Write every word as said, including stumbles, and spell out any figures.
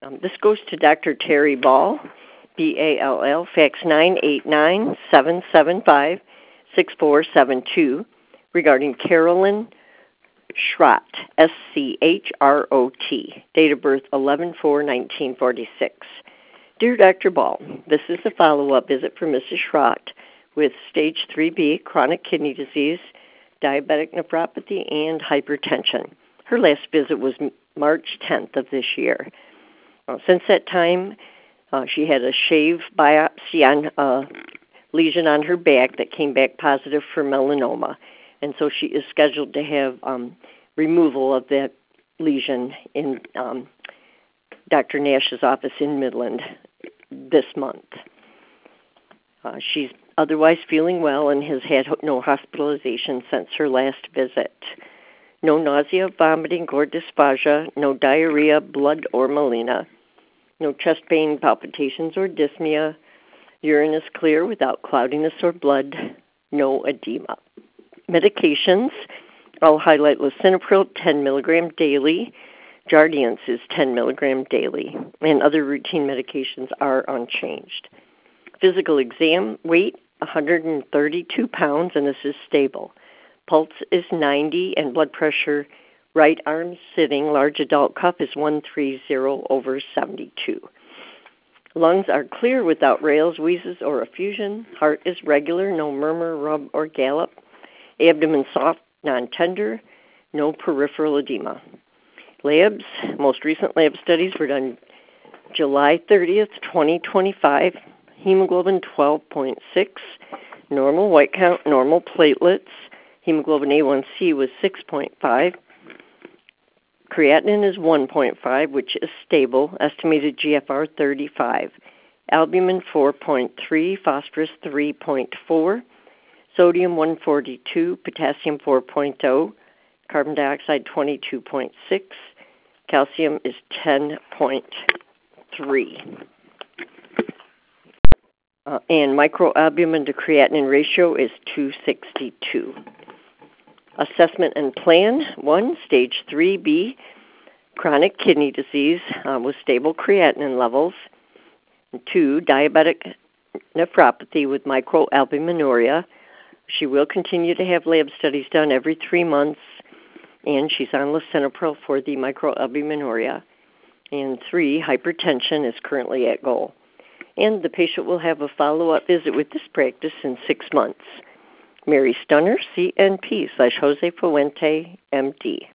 Um, this goes to Doctor Terry Ball, B A L L, fax nine eight nine, seven seven five, six four seven two, regarding Carolyn Schrott, S C H R O T, date of birth eleven four nineteen forty-six. Dear Doctor Ball, this is a follow-up visit for Missus Schrott with stage three B, chronic kidney disease, diabetic nephropathy, and hypertension. Her last visit was March tenth of this year. Uh, since that time, uh, she had a shave biopsy on a lesion on her back that came back positive for melanoma. And so she is scheduled to have um, removal of that lesion in um, Doctor Nash's office in Midland this month. Uh, she's otherwise feeling well and has had no hospitalization since her last visit. No nausea, vomiting, or dysphagia, no diarrhea, blood, or melena, no chest pain, palpitations, or dyspnea. Urine is clear without cloudiness or blood, no edema. Medications, I'll highlight lisinopril ten milligram daily, Jardiance is ten milligram daily, and other routine medications are unchanged. Physical exam, weight one hundred thirty-two pounds, and this is stable. Pulse is ninety, and blood pressure, right arm sitting, large adult cuff is one thirty over seventy-two. Lungs are clear without rales, wheezes, or effusion. Heart is regular, no murmur, rub, or gallop. Abdomen soft, non-tender, no peripheral edema. Labs, most recent lab studies were done July thirtieth, twenty twenty-five. Hemoglobin twelve point six, normal white count, normal platelets. Hemoglobin A one C was six point five. Creatinine is one point five, which is stable. Estimated G F R thirty-five. Albumin four point three, phosphorus three point four. Sodium one forty-two, potassium four point zero, carbon dioxide twenty-two point six, calcium is ten point three. Uh, and microalbumin to creatinine ratio is two sixty-two. Assessment and plan, one, stage three B, chronic kidney disease uh, with stable creatinine levels. And two, diabetic nephropathy with microalbuminuria. She will continue to have lab studies done every three months, and she's on lisinopril for the microalbuminuria. And three, hypertension is currently at goal. And the patient will have a follow-up visit with this practice in six months. Mary Stunner, C N P slash Jose Fuente, M D.